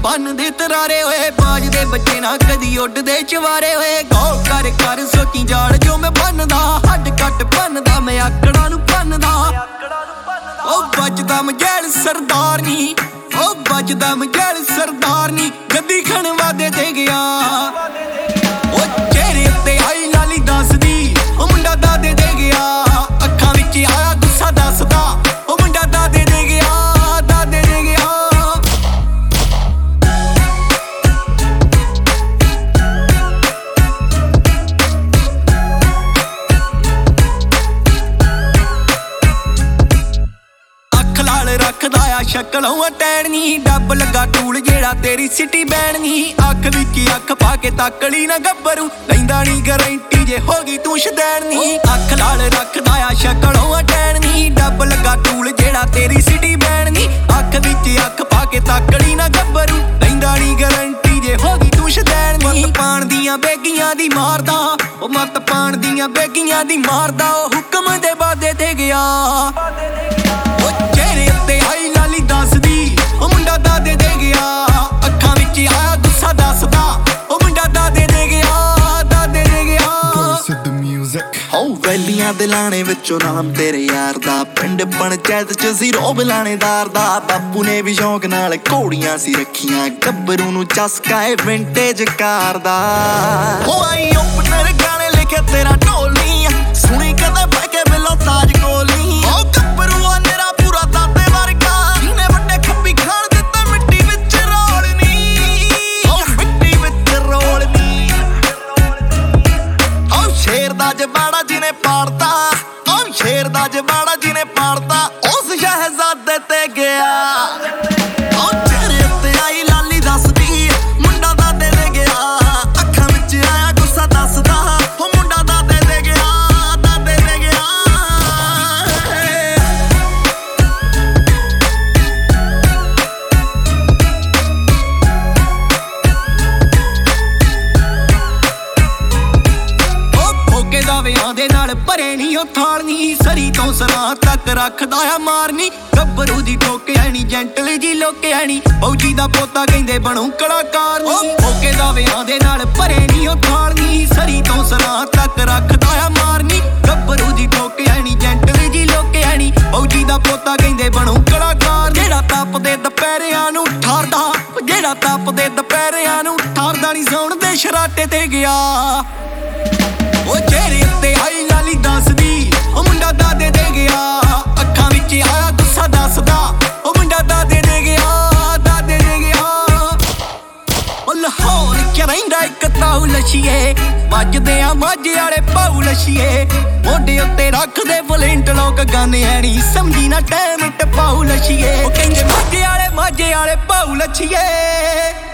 ਬੰਨ ਦੇ ਤਰਾਰੇ ਹੋਏ ਬਾਜ ਦੇ ਬੱਚੇ ਨਾ ਕਦੀ ਉੱਡਦੇ ਚਵਾਰੇ ਹੋਏ ਗੌਰ ਕਰ ਕਰ ਸੋਚੀ ਜਾਲ ਜੋ ਮੈਂ ਬੰਨਦਾ ਹੱਡ ਕੱਟ ਭੰਨਦਾ ਮੈਂ ਆਕੜਾਂ ਨੂੰ ਭੰਨਦਾ ਉਹ ਵੱਜਦਾ ਮਜੈਲ ਸਰਦਾਰ ਨੀ ਉਹ ਵੱਜਦਾ ਮਜੈਲ ਸਰਦਾਰ ਨੀ ਗੱਦੀ ਖਣ ਵਾਦੇ ਤੇ ਗਿਆ ਉਹ ਚਿਹਰੇ ਉੱਤੇ ਆਈ ਲਾਲੀ ਦੱਸਦੀ ਉਹ ਮੁੰਡਾ ਦਾਦੇ ਦੇ ਗਿਆ ਅੱਖਾਂ ਵਿੱਚ ਆਇਆ ਗੁੱਸਾ ਦੱਸਦਾ ਉਹ ਮੁੰਡਾ ਦਾਦੇ ਦੇ ਗਿਆ ਦਾਦੇ ਦੇ ਗਿਆ ਰੱਖਦਾ ਆ ਸ਼ਕਲੋਂ ਟੈਣਨੀ ਡੱਬ ਲੱਗਾ ਟੂਲ ਜਿਹੜਾ ਤੇਰੀ ਸਿਟੀ ਬੈਣਨੀ ਅੱਖ ਵਿੱਚ ਅੱਖ ਪਾ ਕੇ ਤਾਕੜੀ ਨਾ ਗੱਭਰੂ ਲੈਂਦਾ ਨੀ ਗਰੰਟੀ ਜੇ ਹੋ ਗਈ ਤੂੰ ਸ਼ਦੈਣਨੀ ਅੱਖ ਲਾਲ ਰੱਖਦਾ ਆ ਸ਼ਕਲੋਂ ਟੈਣਨੀ ਡੱਬ ਲੱਗਾ ਟੂਲ ਜਿਹੜਾ ਤੇਰੀ ਸਿਟੀ ਬੈਣਨੀ ਅੱਖ ਵਿੱਚ ਅੱਖ ਪਾ ਕੇ ਤਾਕੜੀ ਨਾ ਗੱਭਰੂ ਲੈਂਦਾ ਨੀ ਗਰੰਟੀ ਜੇ ਹੋ ਗਈ ਤੂੰ ਸ਼ਦੈਣਨੀ ਮੱਤ ਪਾਣ ਦੀਆਂ ਬੇਗੀਆਂ ਦੀ ਮਾਰਦਾ ਉਹ ਮੱਤ ਪਾਣ ਦੀਆਂ ਬੇਗੀਆਂ ਦੀ ਮਾਰਦਾ ਉਹ ਹੁਕਮ ਦੇ ਵਾਦੇ ਤੇ ਗਿਆ ਚਿਹਰੇ ਉੱਤੇ ਆਈ ਲਾਲੀ ਦੱਸਦੀ ਉਹ ਮੁੰਡਾ ਦਾਦੇ ਦੇ ਗਿਆ ਅੱਖਾਂ ਵਿੱਚ ਆਇਆ ਗੁੱਸਾ ਦੱਸਦਾ ਉਹ ਮੁੰਡਾ ਦਾਦੇ ਦੇ ਗਿਆ ਦਾਦੇ ਦੇ ਗਿਆ ਹੋ ਵੈਲੀਆਂ ਦੇ ਲਾਣੇ ਵਿੱਚੋਂ ਨਾਮ ਤੇਰੇ ਯਾਰ ਦਾ ਪਿੰਡ ਪੰਚਾਇਤ ਚ ਜ਼ੀਰੋ ਬਲਾਣੇਦਾਰ ਦਾ ਬਾਪੂ ਨੇ ਵੀ ਸ਼ੌਂਕ ਨਾਲ ਘੋੜੀਆਂ ਸੀ ਰੱਖੀਆਂ ਗੱਭਰੂ ਨੂੰ ਚਸਕਾ ਏ ਵਿੰਟੇਜ ਕਾਰ ਦਾ ਉਹ ਆਈ ਓਪਨਰ ਗਾਣੇ ਲਿਖੇ ਤੇਰਾ ਢੋਲ ਨਹੀਂ ਸੁਣੀ ਕਦੇ ਬਹਿ ਕੇ ਬਿੱਲੋ ਤਾਜ ਕੋਲ ਨਹੀਂ ਉਹ ਗੱਭਰੂ ਆ ਮੇਰਾ ਪੂਰਾ ਦਾਦੇ ਵਰਗਾ ਜਿਹਨੇ ਵੱਡੇ ਖੱਪੀ ਖਾਣ ਦਿੱਤਾ ਮਿੱਟੀ ਵਿੱਚ ਰੋਲ ਨਹੀਂ ਉਹ ਮਿੱਟੀ ਵਿੱਚ ਰੋਲ ਨਹੀਂ ਉਹ ਸ਼ੇਰ ਦਾ ਜਬਾੜਾ ਜਿਹਨੇ ਪਾੜਤਾ ਉਹ ਸ਼ੇਰ ਦਾ ਜਬਾੜਾ ਜਿਹਨੇ ਪਾੜਤਾ ਉਸ ਸ਼ਹਿਜ਼ਾਦੇ ਤੇ ਗਿਆ ਉਹ ਚਿਹਰੇ ਉੱਤੇ ਆਈ ਲਾਲੀ ਦੱਸਦੀ ਮੁੰਡਾ ਦਾਦੇ ਦੇ ਗਿਆ ਅੱਖਾਂ ਵਿੱਚ ਆਇਆ ਗੁੱਸਾ ਦੱਸਦਾ ਉਹ ਮੁੰਡਾ ਦਾਦੇ ਦੇ ਗਿਆ ਦਾਦੇ ਦੇ ਗਿਆ ਦਾਵਿਆਂ ਦੇ ਨਾਲ ਭਰੇ ਨੀ ਉਹ ਥਾਲਨੀ ਸਰੀ ਤੋਂ ਸਰਾਂ ਤੱਕ ਰੱਖਦਾ ਆ ਮਾਰਨੀ ਗੱਭਰੂ ਦੀ ਠੋਕਿਆ ਨੀ ਜੈਂਟਲ ਜੀ ਲੋਕਿਆ ਨੀ ਫੌਜੀ ਦਾ ਪੋਤਾ ਕਹਿੰਦੇ ਬਣੂ ਕਲਾਕਾਰ ਨੀ ਓਕੇ ਦਾਵਿਆਂ ਦੇ ਨਾਲ ਭਰੇ ਨੀ ਉਹ ਥਾਲਨੀ ਸਰੀ ਤੋਂ ਸਰਾਂ ਤੱਕ ਰੱਖਦਾ ਆ ਮਾਰਨੀ ਗੱਭਰੂ ਦੀ ਠੋਕਿਆ ਨੀ ਜੈਂਟਲ ਜੀ ਲੋਕਿਆ ਨੀ ਫੌਜੀ ਦਾ ਪੋਤਾ ਕਹਿੰਦੇ ਬਣੂ ਕਲਾਕਾਰ ਜਿਹੜਾ ਤਪਦੇ ਦੁਪਹਿਰਿਆਂ ਨੂੰ ਠਾਰਦਾ ਜਿਹੜਾ ਤਪਦੇ ਦੁਪਹਿਰਿਆਂ ਨੂੰ ਠਾਰਦਾ ਨੀ ਸੌਣ ਦੇ ਸ਼ਰਾਟੇ ਤੇ ਗਿਆ ਉਹ ਚਿਹਰੇ ਉੱਤੇ ਆਈ ਲਾਲੀ ਦੱਸਦੀ ਉਹ ਮੁੰਡਾ ਦਾਦੇ ਦੇ ਗਿਆ ਅੱਖਾਂ ਵਿੱਚ ਆਇਆ ਗੁੱਸਾ ਦੱਸਦਾ ਉਹ ਮੁੰਡਾ ਦਾਦੇ ਦੇ ਗਿਆ ਦਾਦੇ ਦੇ ਗਿਆ ਉਹ ਲਾਹੌਰ ਚ ਰਹਿੰਦਾ ਇੱਕ ਤਾਊ ਲਸ਼ੀਏ ਵੱਜਦੇ ਆ ਮਾਝੇ ਵਾਲੇ ਪਾਉ ਲਸ਼ੀਏ ਮੋਢੇ ਉੱਤੇ ਰੱਖਦੇ ਵਲੈਂਟ ਲੋਕ ਗਾਨੇ ਐਣੀ ਸਮਝੀ ਨਾ ਟਾਈਮ ਟਪਾਉ ਲਸ਼ੀਏ ਉਹ ਕਹਿੰਦੇ ਮਾਝੇ ਵਾਲੇ ਪਾਉ ਲਸ਼ੀਏ